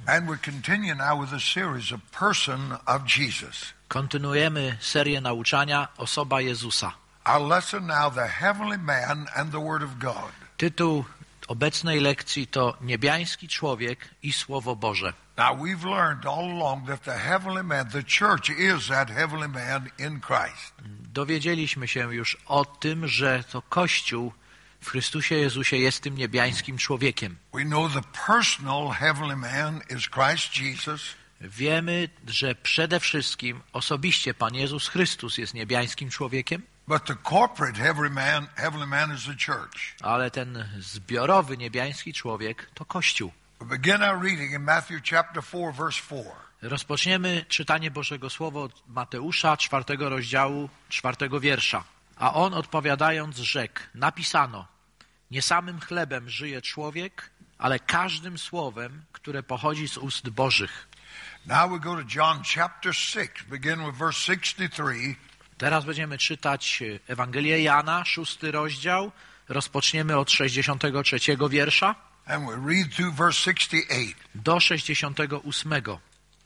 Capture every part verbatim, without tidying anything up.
And we continue now with a series of person of Jesus. Kontynuujemy serię nauczania Osoba Jezusa. Our lesson now, the heavenly man and the Word of God. Tytuł obecnej lekcji to Niebiański człowiek i Słowo Boże. Now we've learned all along that the heavenly man, the church is that heavenly man in Christ. Dowiedzieliśmy się już o tym, że to Kościół w Chrystusie Jezusie jest tym niebiańskim człowiekiem. We know the personal heavenly man is Christ Jesus. Wiemy, że przede wszystkim osobiście Pan Jezus Chrystus jest niebiańskim człowiekiem. But the corporate heavenly man, heavenly man is the church. Ale ten zbiorowy niebiański człowiek to Kościół. We begin our reading in Matthew chapter four, verse four. Rozpoczniemy czytanie Bożego Słowa od Mateusza, czwartego rozdziału, czwartego wiersza. A on odpowiadając rzekł, napisano, nie samym chlebem żyje człowiek, ale każdym słowem, które pochodzi z ust Bożych. Now we go to John chapter six, begin with verse sixty-three. Teraz będziemy czytać Ewangelię Jana, szósty rozdział. Rozpoczniemy od sześćdziesiątego trzeciego wiersza And we read through verse sixty-eight. do sześćdziesiątego ósmego.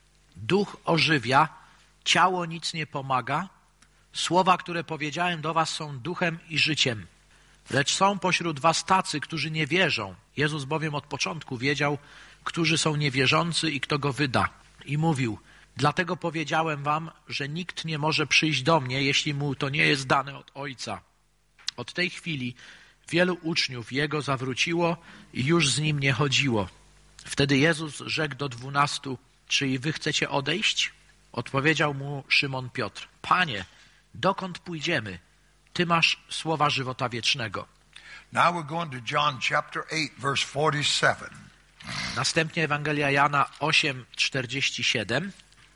Duch ożywia, ciało nic nie pomaga. Słowa, które powiedziałem do was, są duchem i życiem. Lecz są pośród was tacy, którzy nie wierzą. Jezus bowiem od początku wiedział, którzy są niewierzący i kto go wyda. I mówił, dlatego powiedziałem wam, że nikt nie może przyjść do mnie, jeśli mu to nie jest dane od Ojca. Od tej chwili wielu uczniów Jego zawróciło i już z Nim nie chodziło. Wtedy Jezus rzekł do dwunastu, czy i wy chcecie odejść? Odpowiedział mu Szymon Piotr, Panie, dokąd pójdziemy? Ty masz słowa żywota wiecznego. Now we're going to John chapter eight, verse forty-seven. Następnie Ewangelia Jana osiem, czterdzieści siedem.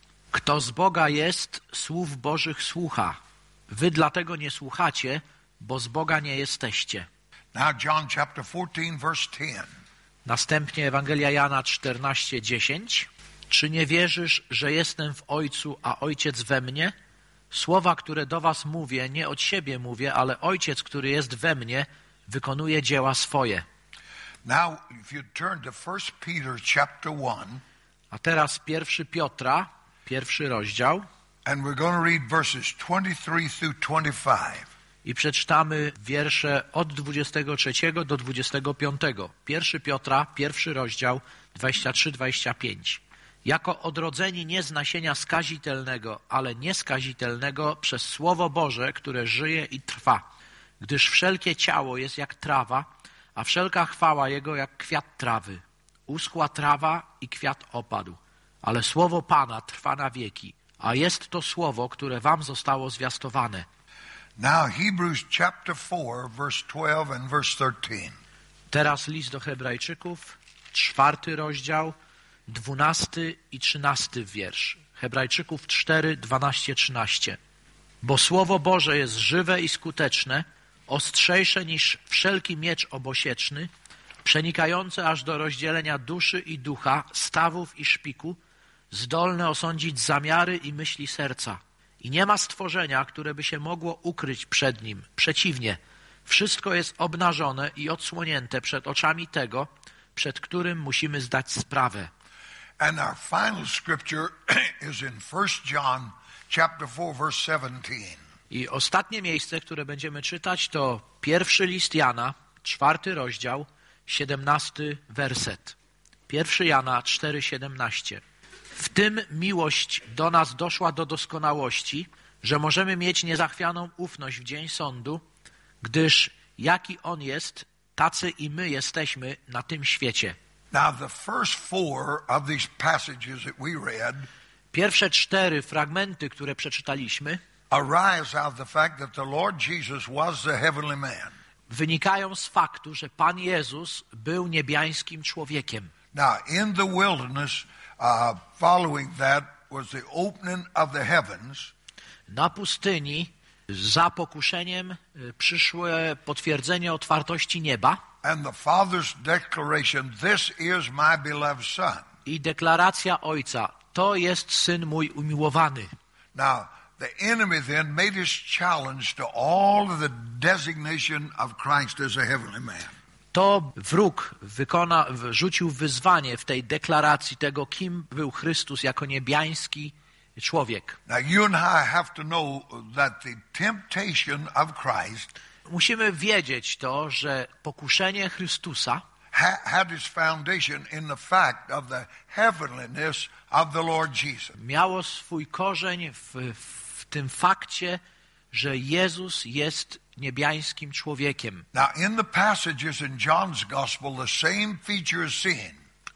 Kto z Boga jest, słów Bożych słucha. Wy dlatego nie słuchacie, bo z Boga nie jesteście. Now John chapter fourteen, verse ten. Następnie Ewangelia Jana czternaście, dziesięć. Czy nie wierzysz, że jestem w Ojcu, a Ojciec we mnie? Słowa, które do was mówię, nie od siebie mówię, ale Ojciec, który jest we mnie, wykonuje dzieła swoje. Now, if you turn to First Peter chapter one, A teraz pierwszy Piotra, pierwszy rozdział, and we're going to read verses twenty-three through twenty-five. i przeczytamy wiersze od dwudziestego trzeciego do dwudziestego piątego. Pierwszy Piotra, pierwszy rozdział, dwadzieścia trzy, dwadzieścia pięć. Jako odrodzeni nie z nasienia skazitelnego, ale nieskazitelnego przez Słowo Boże, które żyje i trwa. Gdyż wszelkie ciało jest jak trawa, a wszelka chwała Jego jak kwiat trawy. Uschła trawa i kwiat opadł, ale Słowo Pana trwa na wieki, a jest to Słowo, które wam zostało zwiastowane. Now Hebrews chapter four, verse twelve and verse thirteen. Teraz list do Hebrajczyków, czwarty rozdział, dwunasty i trzynasty wiersz. Hebrajczyków cztery, dwanaście, trzynaście. Bo Słowo Boże jest żywe i skuteczne, ostrzejsze niż wszelki miecz obosieczny, przenikające aż do rozdzielenia duszy i ducha, stawów i szpiku, zdolne osądzić zamiary i myśli serca. I nie ma stworzenia, które by się mogło ukryć przed nim. Przeciwnie, wszystko jest obnażone i odsłonięte przed oczami tego, przed którym musimy zdać sprawę. And our final scripture is in First John chapter four, verse seventeen. I ostatnie miejsce, które będziemy czytać, to pierwszy list Jana, czwarty rozdział, siedemnasty werset. Pierwszy Jana cztery, siedemnaście. W tym miłość do nas doszła do doskonałości, że możemy mieć niezachwianą ufność w dzień sądu, gdyż jaki On jest, tacy i my jesteśmy na tym świecie. Now the first four of these passages that we read Pierwsze cztery fragmenty, które przeczytaliśmy, arise out of the fact that the Lord Jesus was the heavenly man. wynikają z faktu, że Pan Jezus był niebiańskim człowiekiem. Now in the wilderness, uh, following that was the opening of the heavens. Na pustyni za pokuszeniem przyszłe potwierdzenie otwartości nieba And the Father's declaration, this is my beloved Son. i deklaracja Ojca, to jest Syn mój umiłowany. Now, the enemy then made his challenge to all of the designation of Christ as a heavenly man. to wróg wykona, rzucił wyzwanie w tej deklaracji tego, kim był Chrystus jako niebiański człowiek. Now you and I have to know that the temptation of Christ Musimy wiedzieć to, że pokuszenie Chrystusa ha- had its foundation in the fact of the heavenliness of the Lord Jesus. miało swój korzeń w, w tym fakcie, że Jezus jest niebiańskim człowiekiem. Now in the passages in John's Gospel, the same feature is seen.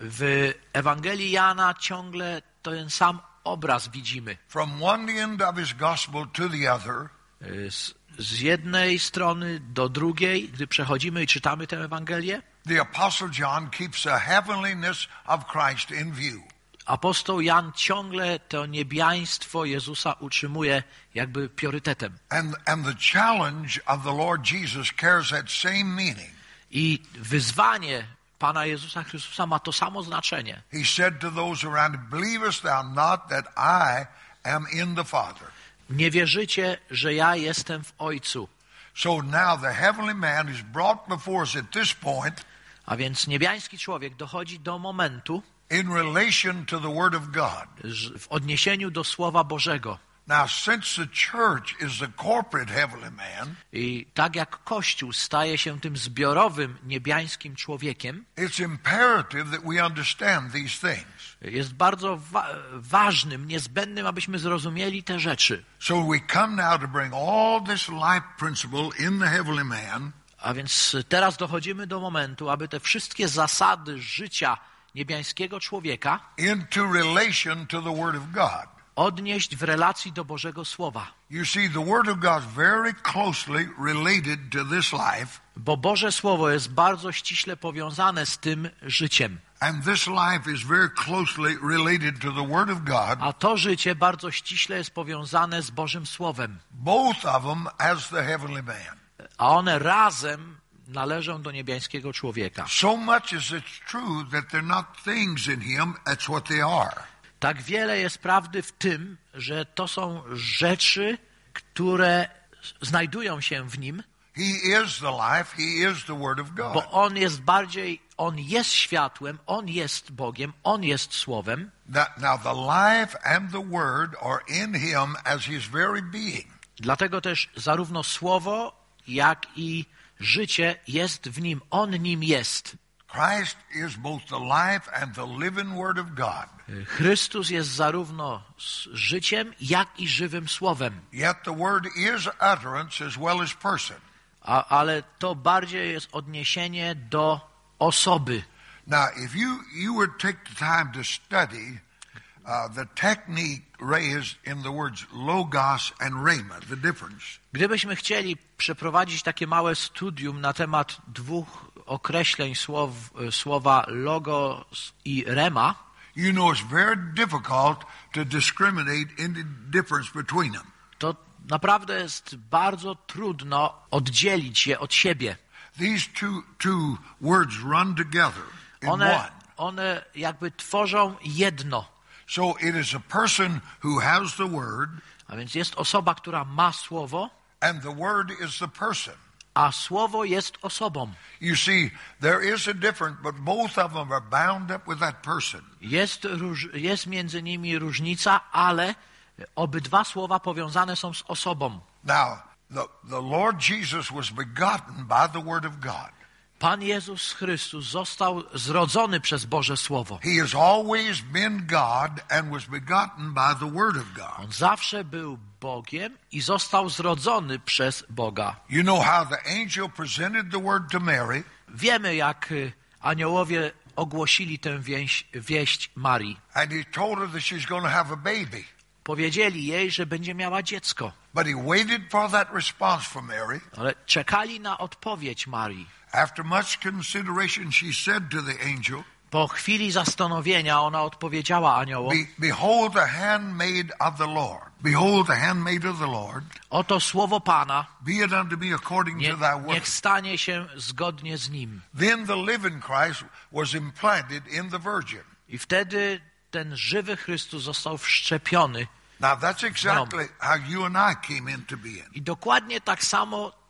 W Ewangelii Jana ciągle ten sam obraz widzimy. From one end of his gospel to the other, Z, z jednej strony do drugiej, gdy przechodzimy i czytamy tę Ewangelię, the Apostle John keeps the heavenliness of Christ in view. apostoł Jan ciągle to niebiaństwo Jezusa utrzymuje jakby priorytetem. And, and the challenge of the Lord Jesus carries that same meaning. I wyzwanie Pana Jezusa Chrystusa ma to samo znaczenie. He said to those around him, believest thou not that I am in the Father? Nie wierzycie, że ja jestem w Ojcu. So now the heavenly man is brought before us at this point A więc niebiański człowiek dochodzi do momentu in relation to the Word of God. że w odniesieniu do Słowa Bożego. Now, since the church is the corporate heavenly man, I tak jak Kościół staje się tym zbiorowym niebiańskim człowiekiem, it's imperative that we understand these things. jest bardzo wa- ważnym, niezbędnym, abyśmy zrozumieli te rzeczy. So we come now to bring all this life principle in the heavenly man A więc teraz dochodzimy do momentu, aby te wszystkie zasady życia niebiańskiego człowieka into relation to the Word of God. odnieść w relacji do Bożego Słowa. You see, the Word of God is very closely related to this life, Bo Boże Słowo jest bardzo ściśle powiązane z tym życiem. and this life is very closely related to the Word of God, A to życie bardzo ściśle jest powiązane z Bożym Słowem. both of them as the heavenly man. A one razem należą do niebiańskiego człowieka. So much as it's true that they're not things in him, that's what they are. Tak wiele jest prawdy w tym, że to są rzeczy, które znajdują się w nim, He is the life, He is the Word of God. bo On jest bardziej, On jest światłem, On jest Bogiem, On jest Słowem. That, now the life and the Word are in Him as His very being. Dlatego też zarówno Słowo, jak i życie jest w Nim. On nim jest. Christ is both the life and the living Word of God. Chrystus jest zarówno s- życiem, jak i żywym Słowem. Yet the Word is utterance as well as person. A, ale to bardziej jest odniesienie do osoby. Now, if you, you would take the time to study uh, the technique raised in the words logos and rhema, the difference. Gdybyśmy chcieli przeprowadzić takie małe studium na temat dwóch określeń słow, słowa logos i rema, You know it's very difficult to discriminate any difference between them. to naprawdę jest bardzo trudno oddzielić je od siebie. These two, two words run together in One, one. one jakby tworzą jedno. So it is a person who has the word, A więc jest osoba, która ma słowo, and the word is the person. a słowo jest osobą. You see, there is a difference, but both of them are bound up with that person. Jest, róż, jest między nimi różnica, ale obydwa słowa powiązane są z osobą. Now, the, the Lord Jesus was begotten by the word of God. Pan Jezus Chrystus został zrodzony przez Boże Słowo. He has always been God and was begotten by the word of God. On zawsze był Bogiem i został zrodzony przez Boga. You know how the angel presented the word to Mary? Wiemy, jak y, aniołowie ogłosili tę wieść, wieść Marii. And he told her that she's going to have a baby. Powiedzieli jej, że będzie miała dziecko, But he waited for that response from Mary. ale czekali na odpowiedź Marii. After much consideration, she said to the angel, Po chwili zastanowienia ona odpowiedziała aniołom: Be, Behold the handmaid of the Lord. Behold the handmaid of the Lord. oto słowo Pana, Be it unto me according nie, to thy word. niech stanie się zgodnie z nim. Then the living Christ was implanted in the virgin. I wtedy ten żywy Chrystus został wszczepiony. Now that's exactly how you and I came into being. I dokładnie tak samo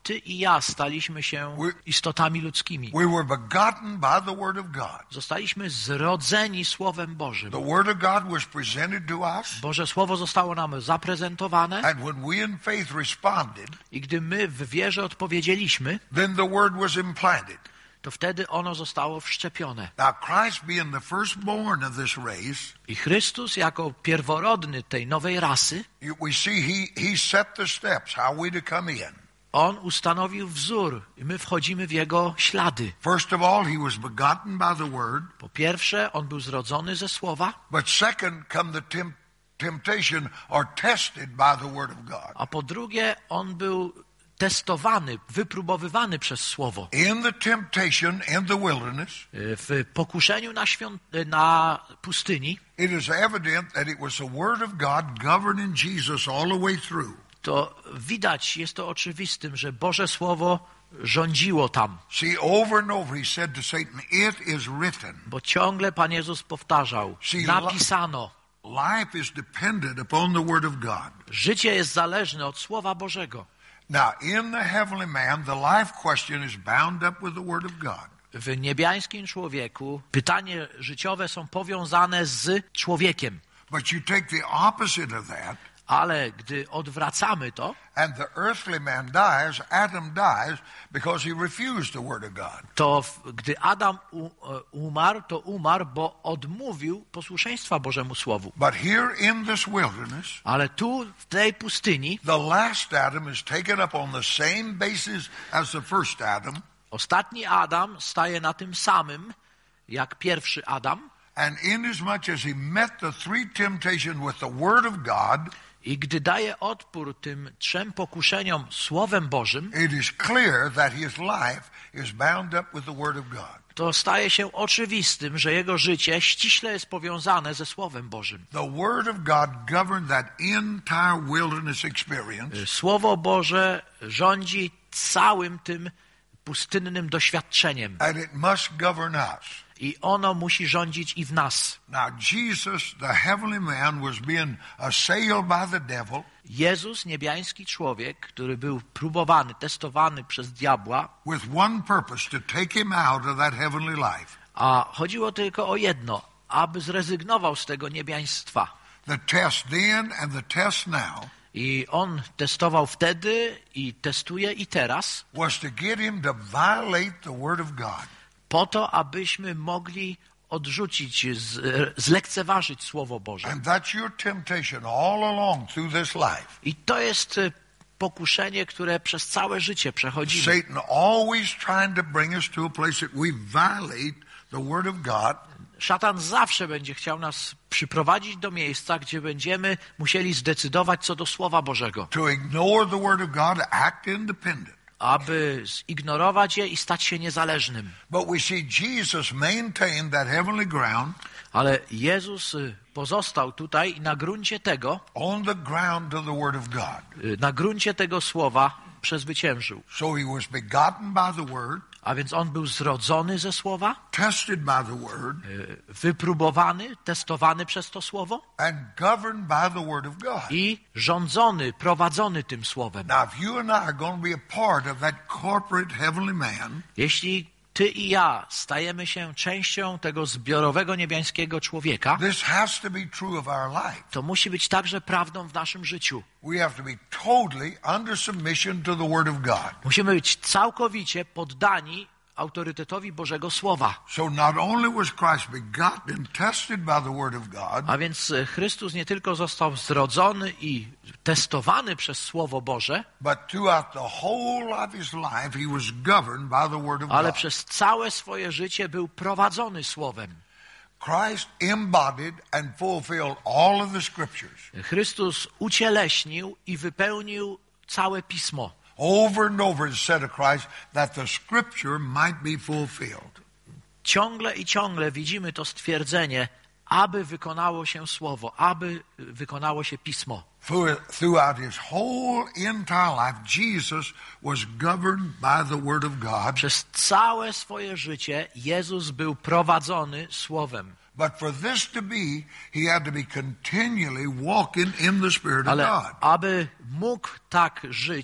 ty i ja staliśmy się istotami ludzkimi. We were begotten by the Word of God. Zostaliśmy zrodzeni Słowem Bożym. The Word of God was presented to us. Boże Słowo zostało nam zaprezentowane. And when we in faith responded, I gdy my w wierze odpowiedzieliśmy, then the Word was implanted. to wtedy ono zostało wszczepione. Now Christ being the firstborn of this race, I Chrystus jako pierworodny tej nowej rasy, we see he, he set the steps, how we to come in. On ustanowił wzór i my wchodzimy w Jego ślady. First of all, he was begotten by the Word. Po pierwsze, On był zrodzony ze Słowa. But second come the temp temptation or tested by the Word of God. A po drugie, On był testowany, wypróbowywany przez Słowo. In the temptation in the wilderness, W pokuszeniu na, świąt... na pustyni, it is evident that it was the Word of God governing Jesus all the way through. to widać, jest to oczywistym, że Boże Słowo rządziło tam. See, over and over he said to Satan, it is written. Bo ciągle Pan Jezus powtarzał, See, napisano. Life is dependent upon the Word of God. Życie jest zależne od Słowa Bożego. Now, in the heavenly man, the life question is bound up with the Word of God. W niebiańskim człowieku pytanie życiowe są powiązane z człowiekiem. But you take the opposite of that, Ale gdy odwracamy to, and the earthly man dies, Adam dies because he refused the Word of God. to w, gdy Adam u, umarł, to umarł, bo odmówił posłuszeństwa Bożemu Słowu. But here in this wilderness, Ale tu, w tej pustyni, the last Adam is taken up on the same basis as the first Adam. ostatni Adam staje na tym samym, jak pierwszy Adam. And inasmuch as he met the three temptations with the Word of God, I gdy daje odpór tym trzem pokuszeniom Słowem Bożym, it is clear that his life is bound up with the Word of God. to staje się oczywistym, że jego życie ściśle jest powiązane ze Słowem Bożym. The Word of God governed that entire wilderness experience. Słowo Boże rządzi całym tym pustynnym doświadczeniem. And it must govern us. I ono musi rządzić i w nas. Now Jesus, the heavenly man, was being assailed by the devil. Jezus, niebiański człowiek, który był próbowany, testowany przez diabła, With one purpose, to take him out of that heavenly life. a chodziło tylko o jedno, aby zrezygnował z tego niebiaństwa. The test then and the test now I on testował wtedy i testuje i teraz, was to get him to violate the Word of God. po to, abyśmy mogli odrzucić, z, zlekceważyć Słowo Boże. And that's your temptation all along through this life. I to jest pokuszenie, które przez całe życie przechodzimy. Satan always trying to bring us to a place that we violate the Word of God. Szatan zawsze będzie chciał nas przyprowadzić do miejsca, gdzie będziemy musieli zdecydować co do Słowa Bożego. To ignore the Word of God, act independent. Aby zignorować je i stać się niezależnym. But we see Jesus maintain that heavenly ground. Ale Jezus pozostał tutaj i na gruncie tego, On the ground of the Word of God. na gruncie tego Słowa przezwyciężył. So he was begotten by the Word. A więc on był zrodzony ze Słowa, Tested by the Word. wypróbowany, testowany przez to Słowo And governed by the Word of God. i rządzony, prowadzony tym Słowem. Now if you and I are going to be a part of that corporate heavenly man, Jeśli ty i ja stajemy się częścią tego zbiorowego niebiańskiego człowieka, this has to be true of our life. to musi być także prawdą w naszym życiu. We have to be totally under submission to the Word of God. Musimy być całkowicie poddani autorytetowi Bożego Słowa. So not only was Christ begotten and tested by the Word of God, A więc Chrystus nie tylko został zrodzony i testowany przez Słowo Boże, but throughout the whole of his life he was governed by the Word of ale God. przez całe swoje życie był prowadzony Słowem. Christ embodied and fulfilled all of the scriptures. Chrystus ucieleśnił i wypełnił całe Pismo. Over and over it said of Christ that the scripture might be fulfilled. Ciągle i ciągle widzimy to stwierdzenie, aby wykonało się Słowo, aby wykonało się Pismo. Throughout his whole entire life, Jesus was governed by the Word of God. Przez całe swoje życie Jezus był prowadzony Słowem. But for this to be, he had to be continually walking in the Spirit Ale of God. aby mógł tak żyć,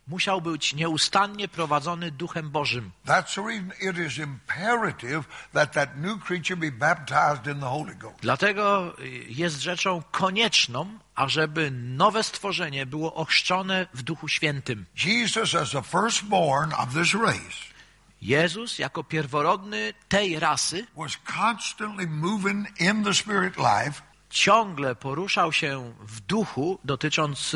musiał być nieustannie prowadzony Duchem Bożym. That's the reason it is imperative that that new creature be baptized in the Holy Ghost. Dlatego jest rzeczą konieczną, ażeby nowe stworzenie było ochrzczone w Duchu Świętym. Jesus, as the firstborn of this race, Jezus jako pierworodny tej rasy was constantly moving in the spirit life, ciągle poruszał się w duchu dotycząc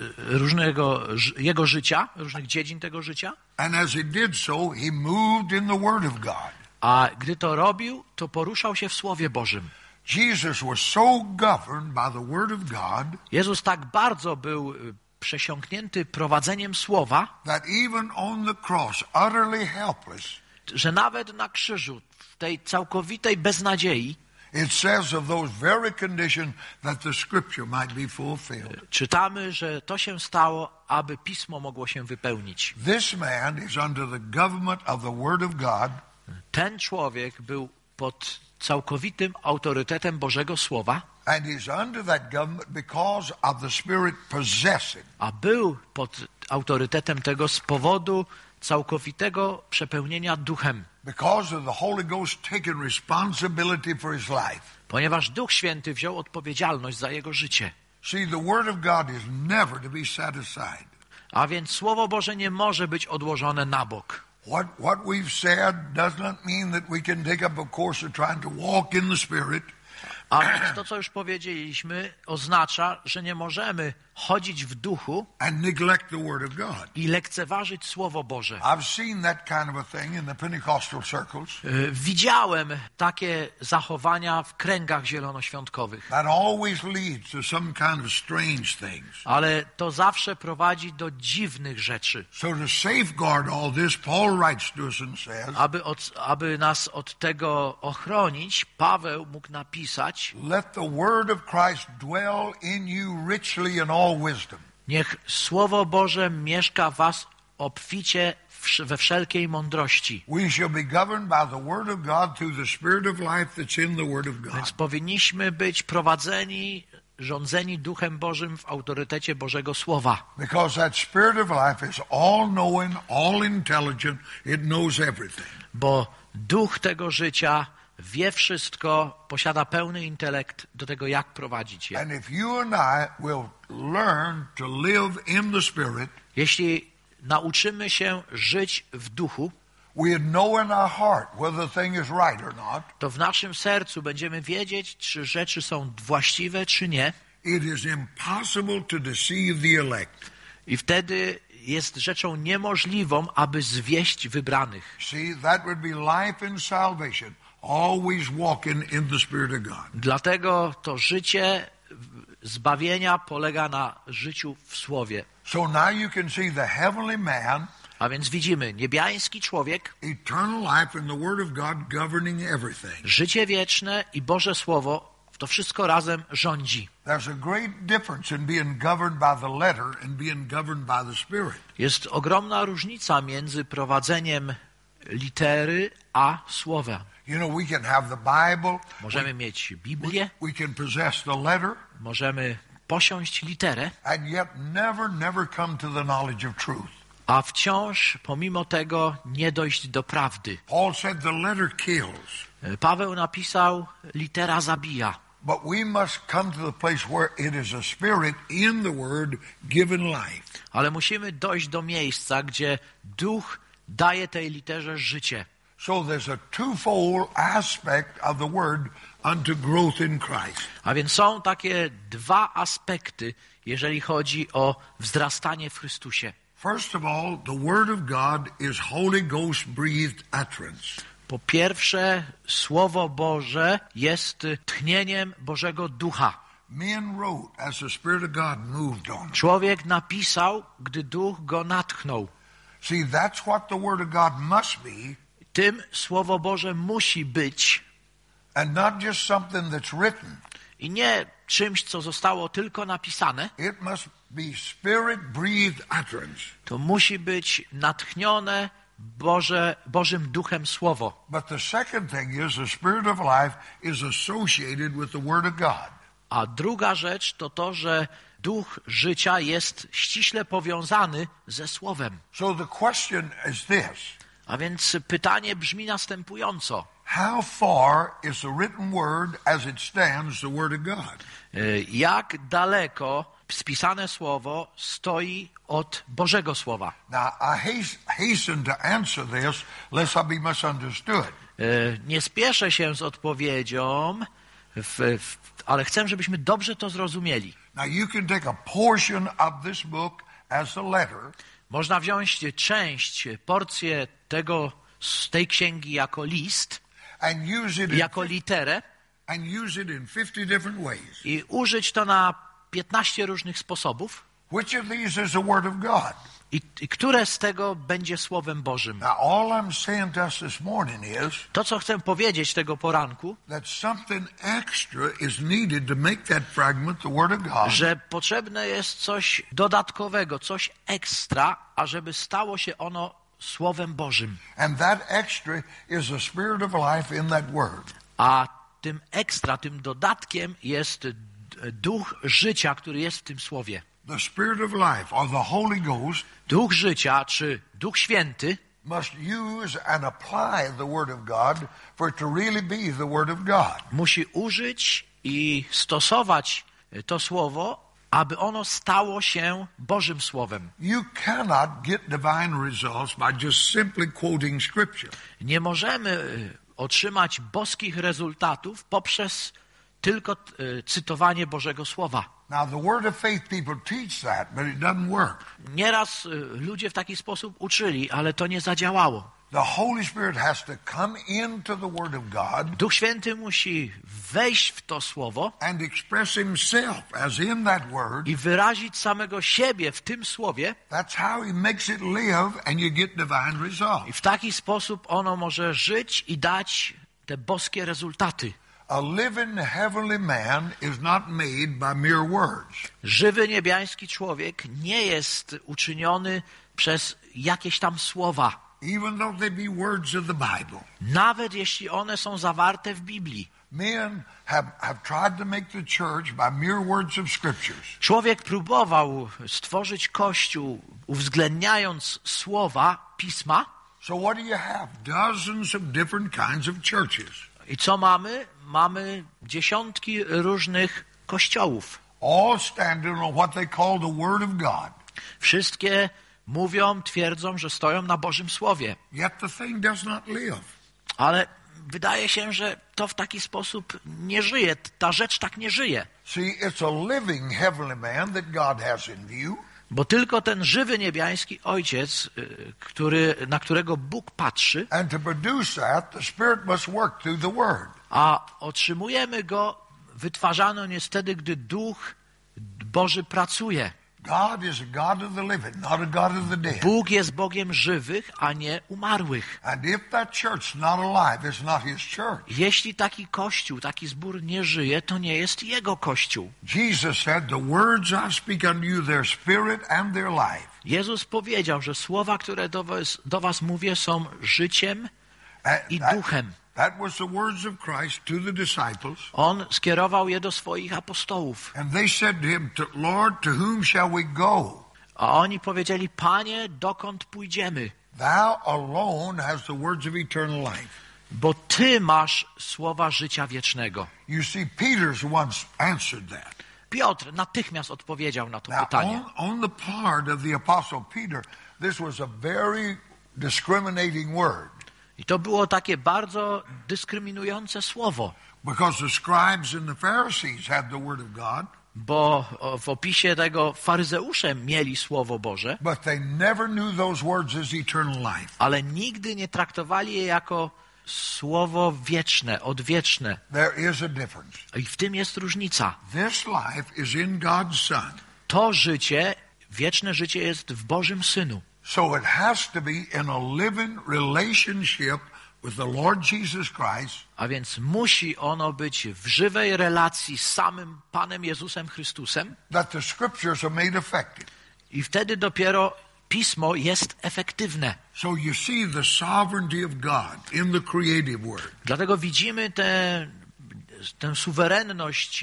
różnego jego życia, różnych dziedzin tego życia. and as he did so, he moved in the Word of God. A gdy to robił, to poruszał się w Słowie Bożym. Jesus was so governed by the Word of God Jezus tak bardzo był przesiąknięty prowadzeniem Słowa, that even on the cross, utterly helpless, że nawet na krzyżu, w tej całkowitej beznadziei, it says of those very conditions that the Scripture might be fulfilled. czytamy, że to się stało, aby Pismo mogło się wypełnić. This man is under the government of the Word of God, Ten człowiek był pod całkowitym autorytetem Bożego Słowa, and he's under that government because of the Spirit possessing. a był pod autorytetem tego z powodu całkowitego przepełnienia Duchem. Because of the Holy Ghost taking responsibility for his life. Ponieważ Duch Święty wziął odpowiedzialność za jego życie. See, the Word of God is never to be set aside. A więc Słowo Boże nie może być odłożone na bok. What, what we've said does not mean that we can take up a course of trying to walk in the Spirit. A więc to, co już powiedzieliśmy, oznacza, że nie możemy chodzić w duchu And neglect the Word of God. i lekceważyć Słowo Boże. I've seen that kind of a thing in the Pentecostal circles. Y, Widziałem takie zachowania w kręgach zielonoświątkowych, That always leads to some kind of strange things. ale to zawsze prowadzi do dziwnych rzeczy. So to safeguard all this, Paul writes to us and says, Aby, od, aby nas od tego ochronić, Paweł mógł napisać: let the word of Christ dwell in you richly in all wisdom. niech Słowo Boże mieszka w was obficie wsz- we wszelkiej mądrości. We shall be governed by the word of God through the spirit of life that's in the word of Więc God. powinniśmy być prowadzeni, rządzeni Duchem Bożym w autorytecie Bożego Słowa. Because that spirit of life is all knowing, all intelligent, it knows everything. Bo Duch tego życia wie wszystko, posiada pełny intelekt do tego, jak prowadzić je. And if you and I will learn to live in the spirit, Jeśli nauczymy się żyć w duchu, we know in our heart whether the thing is right or not. to w naszym sercu będziemy wiedzieć, czy rzeczy są właściwe, czy nie. It is impossible to deceive the elect. I wtedy jest rzeczą niemożliwą, aby zwieść wybranych. See, that would be life in salvation, always walking in the spirit of God. Dlatego to życie zbawienia polega na życiu w Słowie. So now you can see the heavenly man, A więc widzimy niebiański człowiek, eternal life, and the word of God governing everything. życie wieczne i Boże Słowo, to wszystko razem rządzi. There's a great difference in being governed by the letter and being governed by the Spirit. Jest ogromna różnica między prowadzeniem litery a słowa. You know, we can have the Bible, Możemy mieć Biblię, we can possess the letter, możemy posiąść literę, and yet never, never come to the knowledge of truth. a wciąż pomimo tego nie dojść do prawdy. Paul said the letter kills, Paweł napisał, litera zabija. but we must come to the place where it is a spirit in the word given life. Ale musimy dojść do miejsca, gdzie Duch daje tej literze życie. So there's a twofold aspect of the word unto growth in Christ. A więc są takie dwa aspekty, jeżeli chodzi o wzrastanie w Chrystusie. First of all, the word of God is Holy Ghost breathed utterance. Po pierwsze, Słowo Boże jest tchnieniem Bożego Ducha. Men wrote as the Spirit of God moved on them. Człowiek napisał, gdy Duch go natchnął. See, that's what the Word of God must be, Tym Słowo Boże musi być and not just something that's written. i nie czymś, co zostało tylko napisane. It must be Spirit-breathed utterance. To musi być natchnione Boże, Bożym Duchem Słowo. But the second thing is the Spirit of life is associated with the Word of God. A druga rzecz to to, że duch życia jest ściśle powiązany ze Słowem. So the question is this. A więc pytanie brzmi następująco. How far is the written word as it stands the word of God? Jak daleko spisane Słowo stoi od Bożego Słowa? Now, I hasten to answer this lest I be misunderstood. Nie spieszę się z odpowiedzią, w, w, ale chcę, żebyśmy dobrze to zrozumieli. Now, you can take a portion of this book as a letter. Można wziąć część, porcję tego, z tej księgi jako list, and use it in, jako literę and use it in fifty different ways. I użyć to na piętnaście różnych sposobów. Which of these is the word of God? I, I które z tego będzie Słowem Bożym? Now, all I'm saying to us this morning is To, co chcę powiedzieć tego poranku, that something extra is needed to make that fragment the word of God. Że potrzebne jest coś dodatkowego, coś ekstra, ażeby stało się ono Słowem Bożym. And that extra is the spirit of life in that word. A tym ekstra, tym dodatkiem jest duch życia, który jest w tym słowie. The spirit of life, or the Holy Ghost, Duch życia, czy Duch Święty, must use and apply the word of God for it to really be the word of God. Musi użyć i stosować to słowo, aby ono stało się Bożym Słowem. You cannot get divine results by just simply quoting scripture. Nie możemy otrzymać boskich rezultatów poprzez tylko cytowanie Bożego Słowa. Now, the word of faith people teach that, but it doesn't work. Nieraz ludzie w taki sposób uczyli, ale to nie zadziałało. The Holy Spirit has to come into the word of God Duch Święty musi wejść w to słowo and express himself as in that word. i wyrazić samego siebie w tym słowie. That's how he makes it live and you get divine I results. w taki sposób ono może żyć i dać te boskie rezultaty. A living heavenly man is not made by mere words. Żywy niebiański człowiek nie jest uczyniony przez jakieś tam słowa. Even though they be words of the Bible. Nawet jeśli one są zawarte w Biblii. Men have, have tried to make the church by mere words of scriptures. Człowiek próbował stworzyć Kościół, uwzględniając słowa Pisma. So what do you have? Dozens of different kinds of churches. I co mamy? Mamy dziesiątki różnych kościołów. All standing on what they call the Word of God. Wszystkie mówią, twierdzą, że stoją na Bożym Słowie. Yet the thing does not live. Ale wydaje się, że to w taki sposób nie żyje. Ta rzecz tak nie żyje. See, it's a living heavenly man that God has in view. Bo tylko ten żywy niebiański Ojciec, który, na którego Bóg patrzy, And to produce that, the Spirit must work through the Word. a otrzymujemy go, wytwarzano niestety, gdy Duch Boży pracuje. God is a God of the living, not a God of the dead. Bóg jest Bogiem żywych, a nie umarłych. And if that church's not alive, it's not His church. Jeśli taki kościół, taki zbór nie żyje, to nie jest Jego kościół. Jesus said, the words I speak unto you, their spirit and their life. Jezus powiedział, że słowa, które do was, do was mówię, są życiem And i that, duchem. that was the words of Christ to the disciples. On skierował je do swoich apostołów. And they said to him, "To- Lord, to whom shall we go? A oni powiedzieli, Panie, dokąd pójdziemy? Thou alone has the words of eternal life. Bo Ty masz słowa życia wiecznego. You see, Peter's once answered that. Piotr natychmiast odpowiedział na to Now, pytanie. on, on the part of the Apostle Peter, this was a very discriminating word. I to było takie bardzo dyskryminujące słowo, Because the scribes and the Pharisees had the word of God, bo o, w opisie tego faryzeusze mieli Słowo Boże, but they never knew those words as eternal life. ale nigdy nie traktowali je jako słowo wieczne, odwieczne. There is a difference. I w tym jest różnica. This life is in God's Son. To życie, wieczne życie jest w Bożym Synu. So it has to be in a living relationship with the Lord Jesus Christ. A więc musi ono być w żywej relacji z samym Panem Jezusem Chrystusem That the scriptures are made effective. i wtedy dopiero Pismo jest efektywne. So you see the sovereignty of God in the creative word. Dlatego widzimy tę, tę suwerenność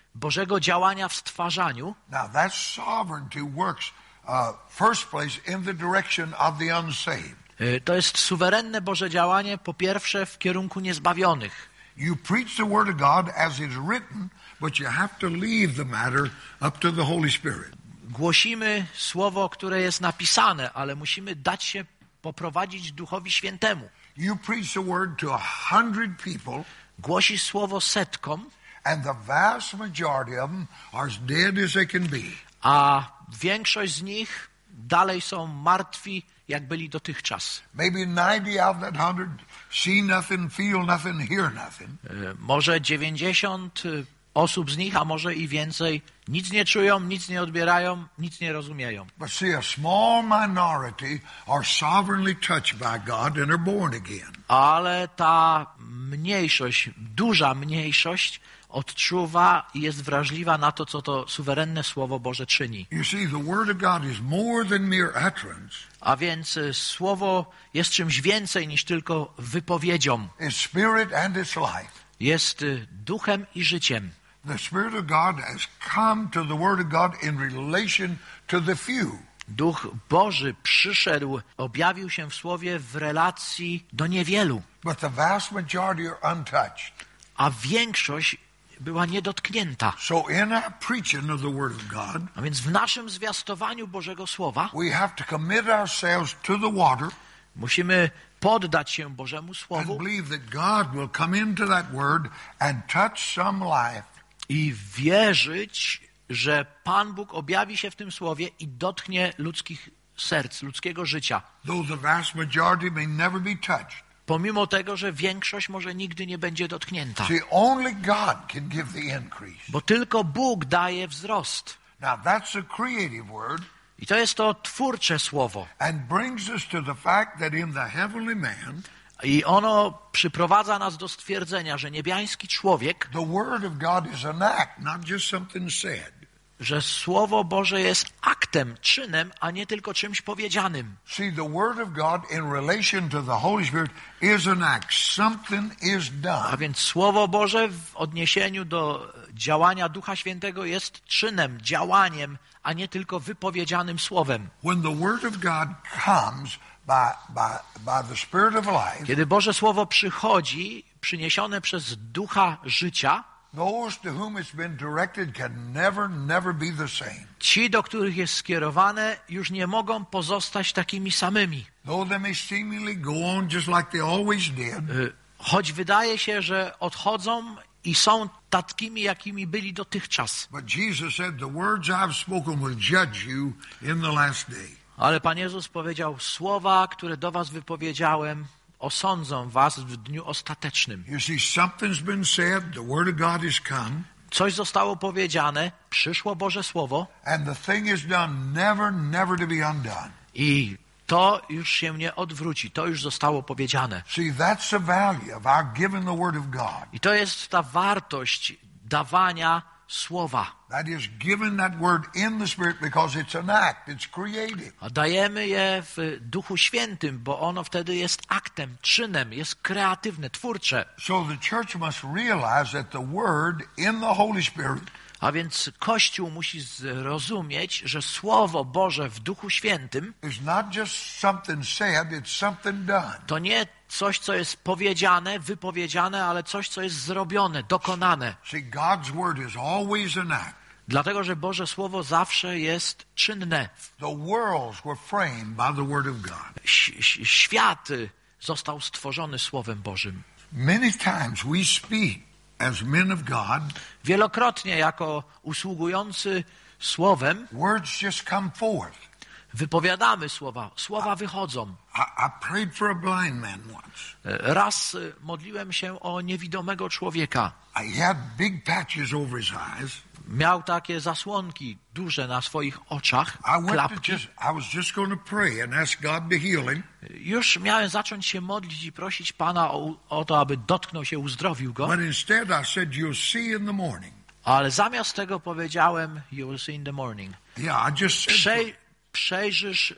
Bożego działania w stwarzaniu. Now that sovereignty works uh, first place in the direction of the unsaved. To jest suwerenne Boże działanie, po pierwsze w kierunku niezbawionych. You preach the word of God as is written, but you have to leave the matter up to the Holy Spirit. Głosimy słowo, które jest napisane, ale musimy dać się poprowadzić Duchowi Świętemu. You preach the word to a hundred people, Głosisz słowo setkom, and the vast majority of them are as dead as they can be. a większość z nich dalej są martwi, jak byli dotychczas. Maybe ninety out of that hundred see nothing, feel nothing, hear nothing. Może dziewięćdziesiąt osób z nich, a może i więcej, nic nie czują, nic nie odbierają, nic nie rozumieją. But see, a small minority are sovereignly touched by God and are born again. Ale ta mniejszość, duża mniejszość odczuwa i jest wrażliwa na to, co to suwerenne Słowo Boże czyni. You see, the Word of God is more than mere utterance. A więc y, Słowo jest czymś więcej niż tylko wypowiedzią. It's spirit and it's life. Jest y, duchem i życiem. The Spirit of God has come to the Word of God in relation to the few. Duch Boży przyszedł, objawił się w Słowie w relacji do niewielu, But the vast majority are untouched. a większość była niedotknięta. So in our preaching of the Word of God, A więc w naszym zwiastowaniu Bożego Słowa we have to commit ourselves to the water musimy poddać się Bożemu Słowu and believe that God will come into that Word and touch some life. i wierzyć, że Pan Bóg objawi się w tym Słowie i dotknie ludzkich serc, ludzkiego życia. Though the vast majority may never be touched. Pomimo tego, że większość może nigdy nie będzie dotknięta. See, only God can give the increase. Bo tylko Bóg daje wzrost. Now that's a creative word I to jest to twórcze słowo. and brings us to the fact that in the heavenly man, I ono przyprowadza nas do stwierdzenia, że niebiański człowiek, the Word of God is an act, not just something said. że Słowo Boże jest aktem, czynem, a nie tylko czymś powiedzianym. See, the Word of God in relation to the Holy Spirit is an act. Something is A done. więc Słowo Boże w odniesieniu do działania Ducha Świętego jest czynem, działaniem, a nie tylko wypowiedzianym słowem. When the Word of God comes by, by, by the Spirit of life, Kiedy Boże Słowo przychodzi, przyniesione przez Ducha życia, those to whom it's been directed can never, never be the same. ci, do których jest skierowane, już nie mogą pozostać takimi samymi. Though they may seemingly go on just like they always did, Y, Choć wydaje się, że odchodzą i są takimi, jakimi byli dotychczas. but Jesus said, the words I've spoken will judge you in the last day. Ale Pan Jezus powiedział, słowa, które do was wypowiedziałem, osądzą was w dniu ostatecznym. You see, something's been said, the Word of God has come, Coś zostało powiedziane, przyszło Boże Słowo and the thing is done never, never to be undone. i to już się nie odwróci. To już zostało powiedziane. See, that's the value of our giving the Word of God. I to jest ta wartość dawania słowa. That is giving that Word in the Spirit because it's an act, it's creative. A dajemy je w Duchu Świętym, bo ono wtedy jest aktem, czynem, jest kreatywne, twórcze. So the church must realize that the Word in the Holy Spirit A więc Kościół musi zrozumieć, że Słowo Boże w Duchu Świętym is not just something said, it's something done. to nie coś, co jest powiedziane, wypowiedziane, ale coś, co jest zrobione, dokonane. See, God's Word is always an act. Dlatego, że Boże Słowo zawsze jest czynne. The worlds were framed by the Word of God. Ś- ś- świat został stworzony Słowem Bożym. Many times we speak as men of God, Wielokrotnie jako usługujący Słowem words just come forth. wypowiadamy słowa. Słowa wychodzą. I, I prayed for a blind man once. Raz y, modliłem się o niewidomego człowieka. I had big patches over his eyes. Miał takie zasłonki duże na swoich oczach, I went to klapki. just, I was just going to pray and ask God to heal him. Już miałem zacząć się modlić i prosić Pana o, o to, aby dotknął się, uzdrowił go. But instead I said, you'll see in the morning. Ale zamiast tego powiedziałem, you will see in the morning. Yeah, I just said, Przej, przejrzysz y,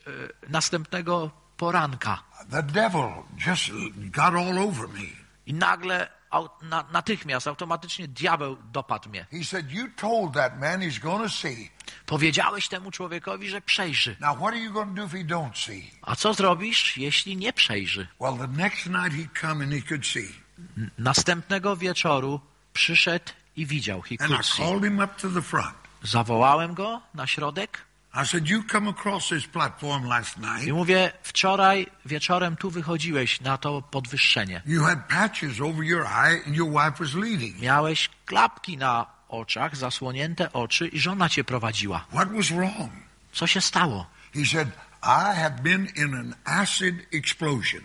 następnego poranka. the devil just got all over me. I nagle au, na, natychmiast, automatycznie diabeł dopadł mnie. He said, you told that man he's going to see. Powiedziałeś temu człowiekowi, że przejrzy. Now what are you going to do if he don't see? A co zrobisz, jeśli nie przejrzy? Well, the next night he come and he could see. N- Następnego wieczoru przyszedł i widział. He And I could see. called him up to the front. Zawołałem go na środek I said, you come across this platform last night. i mówię, wczoraj wieczorem tu wychodziłeś na to podwyższenie. You had patches over your eye and your wife was leading. Miałeś klapki na oczach, zasłonięte oczy i żona cię prowadziła. What was wrong? Co się stało? He said, I have been in an acid explosion.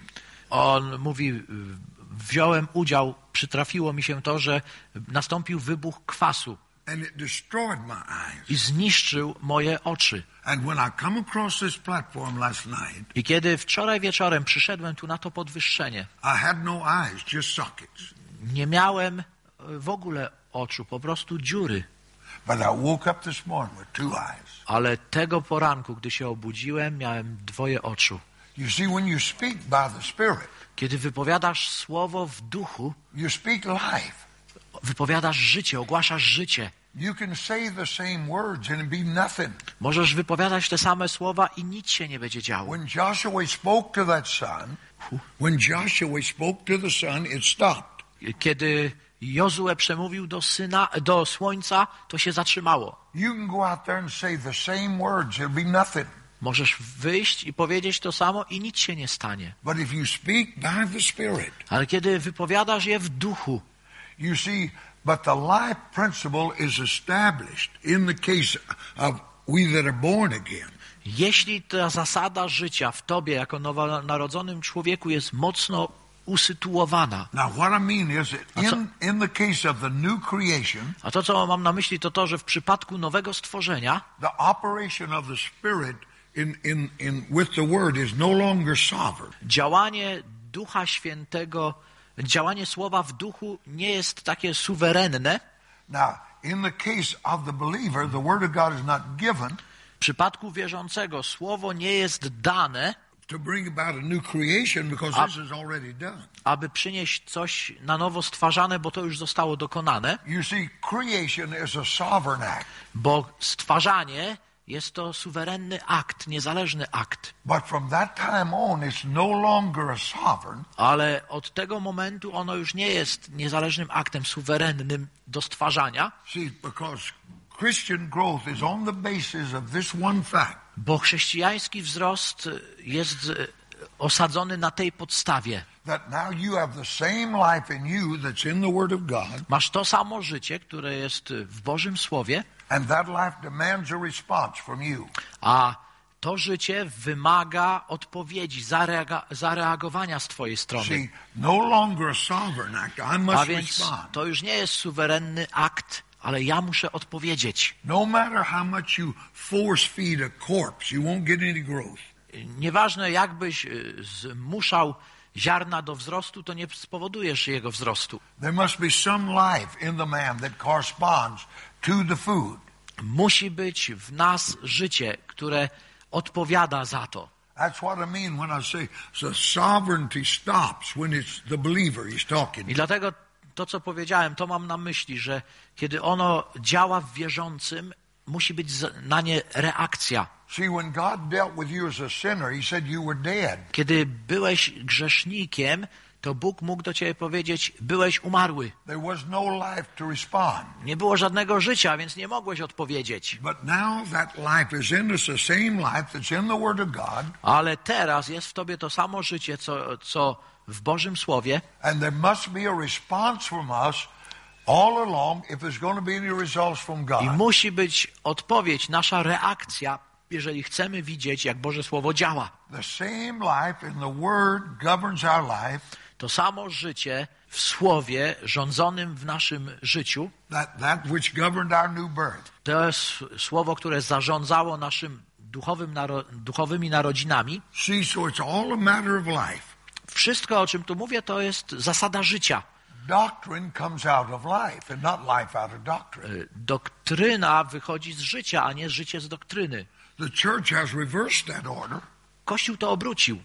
On mówi, wziąłem udział, przytrafiło mi się to, że nastąpił wybuch kwasu And it destroyed my eyes. i zniszczył moje oczy. And when I come across this platform last night, I kiedy wczoraj wieczorem przyszedłem tu na to podwyższenie, I had no eyes, just sockets. nie miałem w ogóle oczu, po prostu dziury. But I woke up this morning with two eyes. Ale tego poranku, gdy się obudziłem, miałem dwoje oczu. You see, when you speak by the Spirit, Kiedy wypowiadasz słowo w duchu, you speak life. wypowiadasz życie, ogłaszasz życie. You can say the same words and it be nothing. Możesz wypowiadać te same słowa i nic się nie będzie działo. When Joshua spoke to that sun, when Joshua spoke to the sun, it stopped. Kiedy Jozue przemówił do syna, do słońca, to się zatrzymało. You can go out there and say the same words, it'll be nothing. Możesz wyjść i powiedzieć to samo i nic się nie stanie. But if you speak by the Spirit, Ale kiedy wypowiadasz je w duchu, you see, but the life principle is established in the case of we that are born again. jeśli ta zasada życia w tobie jako nowonarodzonym człowieku jest mocno usytuowana, Now, what I mean is that in, in the case of the new creation, a to, co mam na myśli, to to, że w przypadku nowego stworzenia the operation of the Spirit in, in, in, with the Word is no longer sovereign. działanie Ducha Świętego, działanie słowa w duchu nie jest takie suwerenne. Now, in the case of the believer, the Word of God is not given W przypadku wierzącego słowo nie jest dane, to bring about a new creation because A- this is already done. aby przynieść coś na nowo stwarzane, bo to już zostało dokonane, You see, creation is a sovereign act, bo stwarzanie jest to suwerenny akt, niezależny akt. but from that time on, it's no longer a sovereign. Ale od tego momentu ono już nie jest niezależnym aktem, suwerennym do stwarzania, See, because Christian growth is on the basis of this one fact. bo chrześcijański wzrost jest osadzony na tej podstawie. That now you have the same life in you that's in the Word of God, Masz to samo życie, które jest w Bożym Słowie, and that life demands a response from you. a to życie wymaga odpowiedzi, zareaga- zareagowania z twojej strony. See, no longer a sovereign act. I A must więc respond. to już nie jest suwerenny akt, ale ja muszę odpowiedzieć. No matter how much you force feed a corpse, you won't get any growth. Nieważne jakbyś y, zmuszał ziarna do wzrostu, to nie spowodujesz jego wzrostu. There must be some life in the man that corresponds to the food. Musi być w nas życie, które odpowiada za to. That's what I mean when I say the sovereignty stops when it's the believer he's talking I to. dlatego to, co powiedziałem, to mam na myśli, że kiedy ono działa w wierzącym, musi być z- na nie reakcja. See, when God dealt with you as a sinner, he said you were dead. Kiedy byłeś grzesznikiem, to Bóg mógł do ciebie powiedzieć, byłeś umarły. There was no life to respond. Nie było żadnego życia, więc nie mogłeś odpowiedzieć. But now that life is in us, the same life that's in the Word of God, Ale teraz jest w tobie to samo życie, co, co w Bożym Słowie. and there must be a response from us all along if there's going to be any results from I God. musi być odpowiedź, nasza reakcja, jeżeli chcemy widzieć, jak Boże Słowo działa. The same life in the Word governs our life. To samo życie w Słowie rządzonym w naszym życiu, That, that which governed our new birth. to jest Słowo, które zarządzało naszym duchowym naro, duchowymi narodzinami. See, so it's all a matter of life. Wszystko, o czym tu mówię, to jest zasada życia. Doctrine comes out of life and not life out of doctrine. Y, Doktryna wychodzi z życia, a nie życie z doktryny. The church has reversed that order. Kościół to obrócił.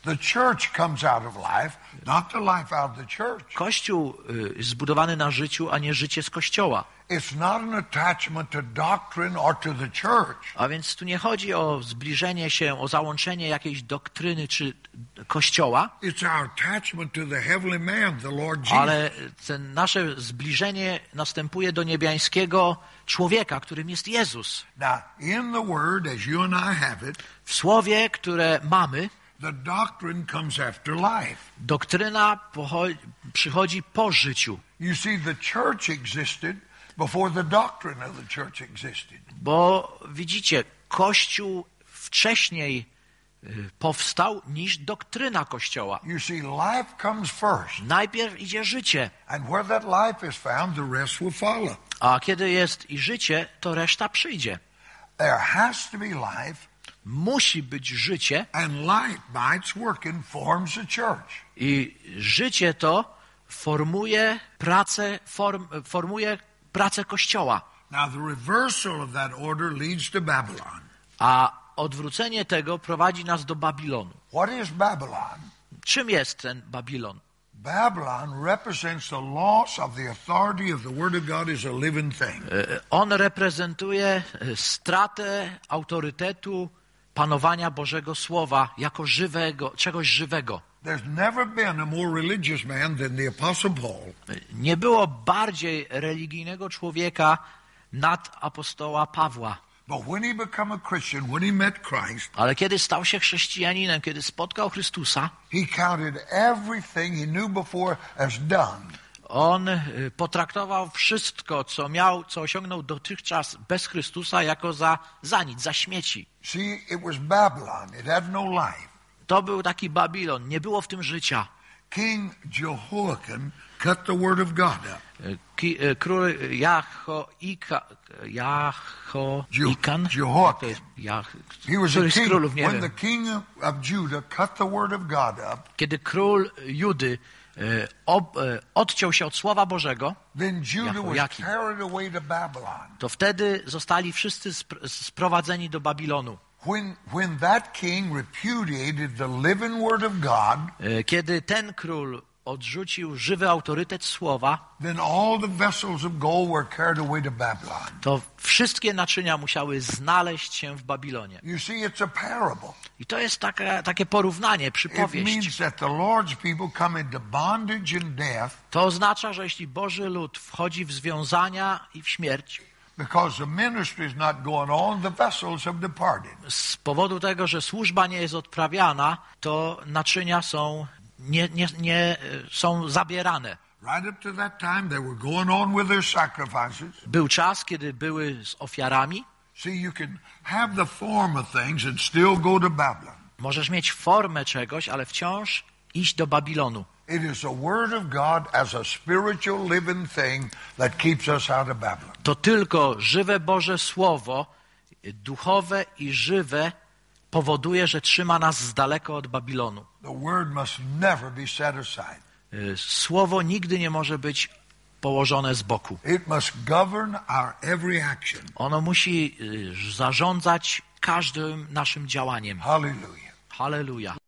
The church comes out of life, not the life out of the church. Kościół y, jest zbudowany na życiu, a nie życie z Kościoła. It's not an attachment to doctrine or to the church. A więc tu nie chodzi o zbliżenie się, o załączenie jakiejś doktryny czy Kościoła, It's our attachment to the heavenly man, the Lord Jesus. ale ten nasze zbliżenie następuje do niebiańskiego człowieka, którym jest Jezus. Now, in the Word, as you and I have it, W Słowie, które mamy, the doctrine comes after life. doktryna pocho- przychodzi po życiu. You see, the church existed before the doctrine of the church existed. Bo widzicie, Kościół wcześniej y, powstał niż doktryna Kościoła. You see, life comes first, Najpierw idzie życie, and where that life is found, the rest will follow. a kiedy jest i życie, to reszta przyjdzie. There has to be life, Musi być życie and life by its working forms a church. i życie to formuje pracę, form, formuje pracę Kościoła. Now, the reversal of that order leads to Babylon. A odwrócenie tego prowadzi nas do Babilonu. What is Babylon? Czym jest ten Babilon? Babylon represents the loss of the authority of the Word of God as a living thing. E, On reprezentuje e, stratę autorytetu panowania Bożego Słowa jako żywego, czegoś żywego. There's never been a more religious man than the Apostle Paul. E, Nie było bardziej religijnego człowieka nad apostoła Pawła. But when he became a Christian, when he met Christ, Ale kiedy stał się chrześcijaninem, kiedy spotkał Chrystusa, he counted everything he knew before as done. on e, potraktował wszystko, co miał, co osiągnął dotychczas bez Chrystusa, jako za, za nic, za śmieci. See, it was Babylon. It had no life. To był taki Babilon, nie było w tym życia. King Jehoiakim cut the Word of God up. Ki, e, król Jachoika, Jachoikan, Jehoiakim. to jest Jach, He was a któryś z king. królów, nie When wiem. the king of Judah cut the Word of God up, Kiedy król Judy e, ob, e, odciął się od Słowa Bożego, then Judah was Jehoiakim. carried away to Babylon. to wtedy zostali wszyscy spr- sprowadzeni do Babilonu. When, when that king repudiated the living Word of God, E, Kiedy ten król odrzucił żywy autorytet Słowa, then all the vessels of gold were carried away to Babylon. to wszystkie naczynia musiały znaleźć się w Babilonie. You see, it's a parable. I to jest taka, takie porównanie, It przypowieść. means that the Lord's people come into bondage and death To oznacza, że jeśli Boży lud wchodzi w związania i w śmierć, because the ministry is not going on, the vessels have departed. z powodu tego, że służba nie jest odprawiana, to naczynia są, nie, nie, nie, są zabierane. Right up to that time, they were going on with their sacrifices. Był czas, kiedy były z ofiarami. See, you can have the form of things and still go to Babylon. Możesz mieć formę czegoś, ale wciąż iść do Babilonu. It is the Word of God as a spiritual living thing that keeps us out of Babylon. To tylko żywe Boże Słowo, duchowe i żywe, powoduje, że trzyma nas z daleka od Babilonu. The Word must never be set aside. Słowo nigdy nie może być położone z boku. It must govern our every action. Ono musi y, zarządzać każdym naszym działaniem. Hallelujah. Halleluja.